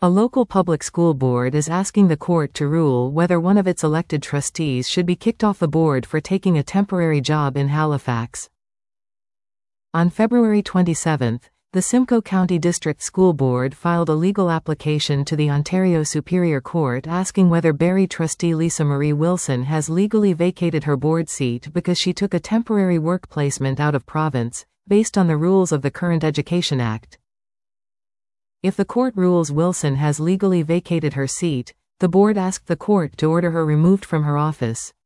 A local public school board is asking the court to rule whether one of its elected trustees should be kicked off the board for taking a temporary job in Halifax. On February 27, the Simcoe County District School Board filed a legal application to the Ontario Superior Court asking whether Barrie trustee Lisa Marie Wilson has legally vacated her board seat because she took a temporary work placement out of province, based on the rules of the current Education Act. If the court rules Wilson has legally vacated her seat, the board asked the court to order her removed from her office.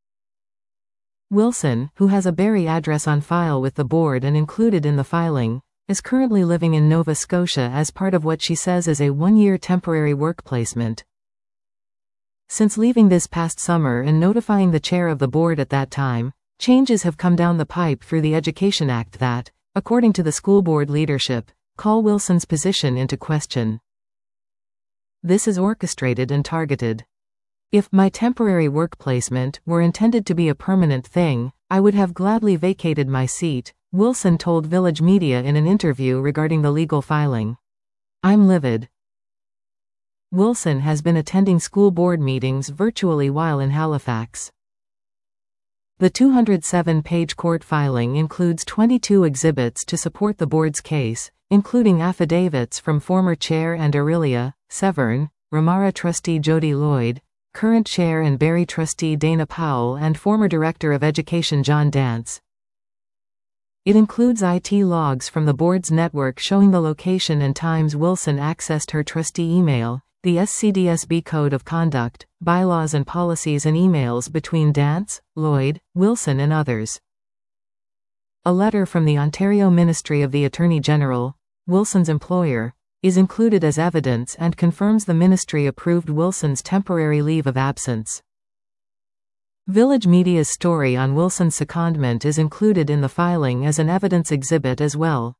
Wilson, who has a Barrie address on file with the board and included in the filing, is currently living in Nova Scotia as part of what she says is a one-year temporary work placement. Since leaving this past summer and notifying the chair of the board at that time, changes have come down the pipe through the Education Act that, according to the school board leadership, call Wilson's position into question. This is orchestrated and targeted. If my temporary work placement were intended to be a permanent thing, I would have gladly vacated my seat, Wilson told Village Media in an interview regarding the legal filing. I'm livid. Wilson has been attending school board meetings virtually while in Halifax. The 207-page court filing includes 22 exhibits to support the board's case, including affidavits from former chair and Aurelia, Severn, Ramara trustee Jody Lloyd, current chair and Barrie trustee Dana Powell and former director of education John Dance. It includes IT logs from the board's network showing the location and times Wilson accessed her trustee email, the SCDSB Code of Conduct, bylaws and policies and emails between Dance, Lloyd, Wilson and others. A letter from the Ontario Ministry of the Attorney General, Wilson's employer, is included as evidence and confirms the ministry approved Wilson's temporary leave of absence. Village Media's story on Wilson's secondment is included in the filing as an evidence exhibit as well.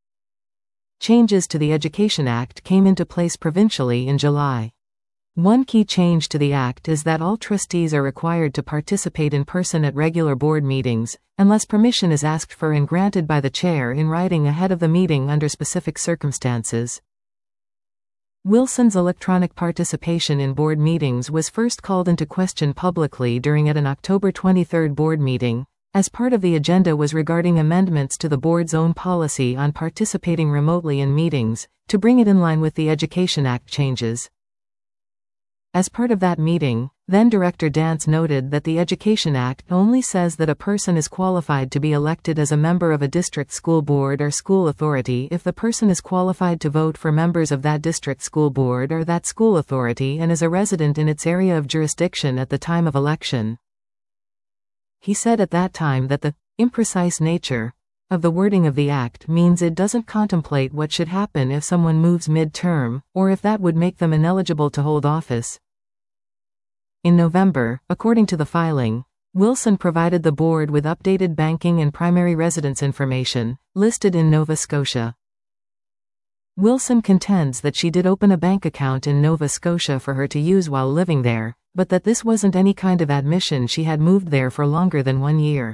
Changes to the Education Act came into place provincially in July. One key change to the Act is that all trustees are required to participate in person at regular board meetings, unless permission is asked for and granted by the chair in writing ahead of the meeting under specific circumstances. Wilson's electronic participation in board meetings was first called into question publicly during an October 23 board meeting, as part of the agenda was regarding amendments to the board's own policy on participating remotely in meetings, to bring it in line with the Education Act changes. As part of that meeting, then-Director Dance noted that the Education Act only says that a person is qualified to be elected as a member of a district school board or school authority if the person is qualified to vote for members of that district school board or that school authority and is a resident in its area of jurisdiction at the time of election. He said at that time that the imprecise nature of the wording of the Act means it doesn't contemplate what should happen if someone moves mid-term, or if that would make them ineligible to hold office. In November, according to the filing, Wilson provided the board with updated banking and primary residence information, listed in Nova Scotia. Wilson contends that she did open a bank account in Nova Scotia for her to use while living there, but that this wasn't any kind of admission she had moved there for longer than 1 year.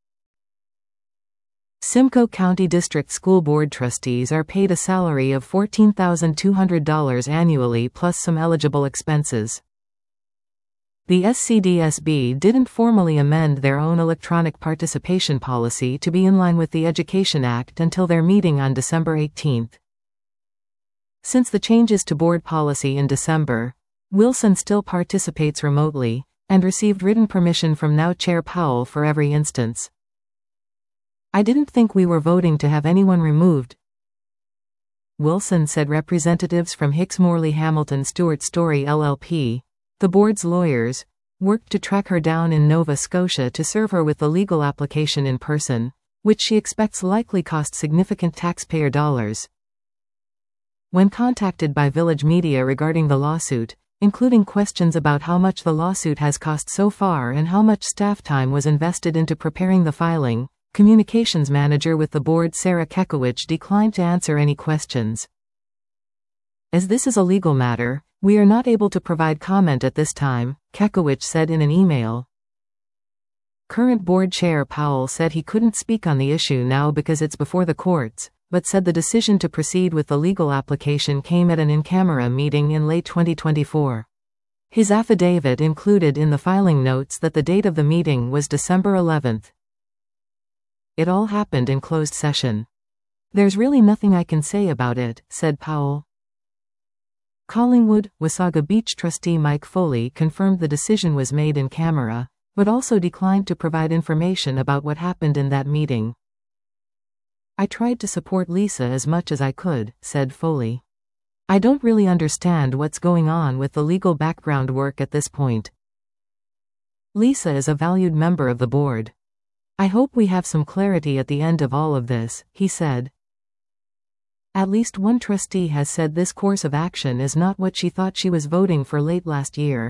Simcoe County District School Board trustees are paid a salary of $14,200 annually plus some eligible expenses. The SCDSB didn't formally amend their own electronic participation policy to be in line with the Education Act until their meeting on December 18. Since the changes to board policy in December, Wilson still participates remotely, and received written permission from now Chair Powell for every instance. I didn't think we were voting to have anyone removed, Wilson said. Representatives from Hicks Morley Hamilton Stewart Story LLP, the board's lawyers, worked to track her down in Nova Scotia to serve her with the legal application in person, which she expects likely cost significant taxpayer dollars. When contacted by Village Media regarding the lawsuit, including questions about how much the lawsuit has cost so far and how much staff time was invested into preparing the filing, Communications Manager with the board Sarah Kekowicz declined to answer any questions. As this is a legal matter, we are not able to provide comment at this time, Kekowicz said in an email. Current board chair Powell said he couldn't speak on the issue now because it's before the courts, but said the decision to proceed with the legal application came at an in-camera meeting in late 2024. His affidavit included in the filing notes that the date of the meeting was December 11. It all happened in closed session. There's really nothing I can say about it, said Powell. Collingwood, Wasaga Beach trustee Mike Foley confirmed the decision was made in camera, but also declined to provide information about what happened in that meeting. I tried to support Lisa as much as I could, said Foley. I don't really understand what's going on with the legal background work at this point. Lisa is a valued member of the board. I hope we have some clarity at the end of all of this, he said. At least one trustee has said this course of action is not what she thought she was voting for late last year.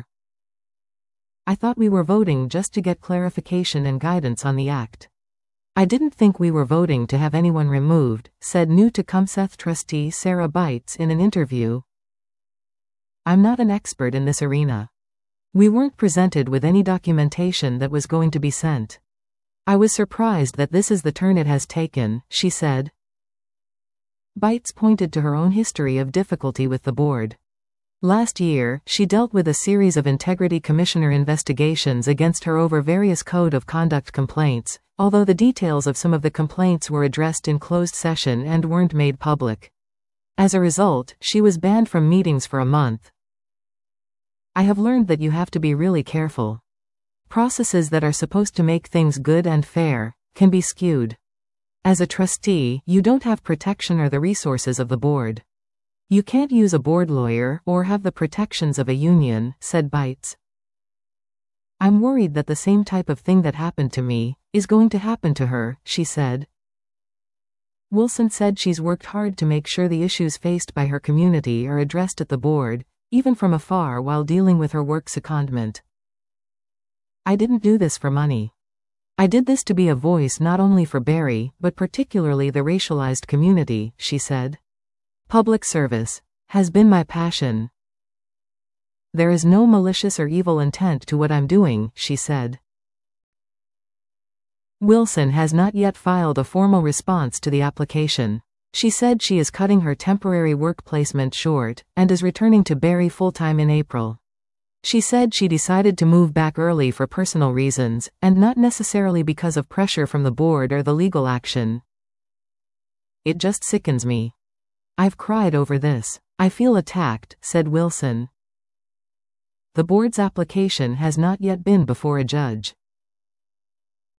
I thought we were voting just to get clarification and guidance on the act. I didn't think we were voting to have anyone removed, said new Tecumseth trustee Sarah Bites in an interview. I'm not an expert in this arena. We weren't presented with any documentation that was going to be sent. I was surprised that this is the turn it has taken, she said. Bites pointed to her own history of difficulty with the board. Last year, she dealt with a series of Integrity Commissioner investigations against her over various code of conduct complaints, although the details of some of the complaints were addressed in closed session and weren't made public. As a result, she was banned from meetings for a month. I have learned that you have to be really careful. Processes that are supposed to make things good and fair can be skewed. As a trustee, you don't have protection or the resources of the board. You can't use a board lawyer or have the protections of a union, said Bites. I'm worried that the same type of thing that happened to me is going to happen to her, she said. Wilson said she's worked hard to make sure the issues faced by her community are addressed at the board, even from afar while dealing with her work secondment. I didn't do this for money. I did this to be a voice not only for Barrie, but particularly the racialized community, she said. Public service has been my passion. There is no malicious or evil intent to what I'm doing, she said. Wilson has not yet filed a formal response to the application. She said she is cutting her temporary work placement short, and is returning to Barrie full-time in April. She said she decided to move back early for personal reasons, and not necessarily because of pressure from the board or the legal action. It just sickens me. I've cried over this. I feel attacked, said Wilson. The board's application has not yet been before a judge.